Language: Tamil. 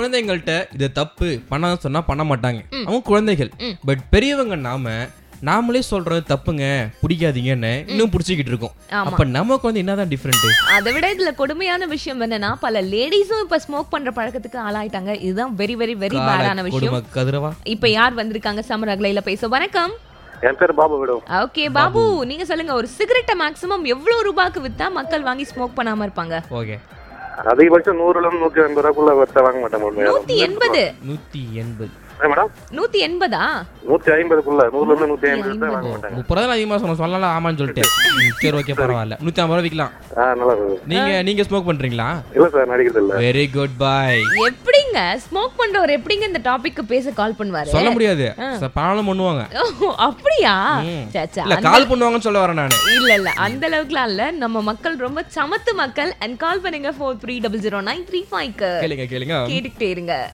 குழந்தைங்கள்ட்ட இது தப்பு பண்ண சொன்னா பண்ண மாட்டாங்க, அவங்க குழந்தைகள். பட் பெரியவங்க நாமளே சொல்றது தப்புங்க பிடிக்காதீங்கன்னு இன்னும் புடிச்சிக்கிட்டு இருக்கோம். அப்ப நமக்கு வந்து என்னதான் டிஃபரெண்ட்? அதை விட இதுல கொடுமையான விஷயம் என்னன்னா, பல லேடிஸும் இப்ப ஸ்மோக் பண்ற பழக்கத்துக்கு ஆளாயிட்டாங்க. இதுதான் வெரி வெரி வெரி பேடான விஷயம். இப்ப யார் வந்திருக்காங்க சமரகலையில பேச? வணக்கம். என் பேர் பாபு மேடம். ஓகே பாபு, நீங்க சொல்லுங்க, ஒரு சிகரெட்டை மேக்ஸிமம் எவ்வளவு ரூபாய்க்கு வித்தா மக்கள் வாங்கி ஸ்மோக் பண்ணாம இருப்பாங்க? ஓகே, அதிகபட்சம் 100 180 ரூபாய்க்குள்ள வாங்க மாட்டேன். 180? 180 மேடம். 180? 150க்குள்ள 100 150 வாங்க மாட்டாங்க. 30 அதிகமா சொல்லலாம். ஆமான்னு சொல்லிட்டேன். சரி, ஓகே, பரவாயில்ல. 150 ரூபாய் விக்கலாம். நல்லா இருக்கு. நீங்க ஸ்மோக் பண்றீங்களா? இல்ல சார், நடிக்கிறது இல்ல. Very good boy. எப்படிங்க ஸ்மோக் பண்றவர் எப்படிங்க இந்த டாபிக் பேச கால் பண்ணுவாரு? சொல்ல முடியாது, பாலம் பண்ணுவாங்க. அப்படியா? இல்ல, கால் பண்ணுவாங்கன்னு சொல்ல வரேன் நானு. இல்ல அந்த அளவுக்குலாம் இல்ல. நம்ம மக்கள் ரொம்ப சமத்து மக்கள். and கால் பண்ணுங்க 43009335 கேளுங்க கேட்டுக்கிட்டே இருங்க.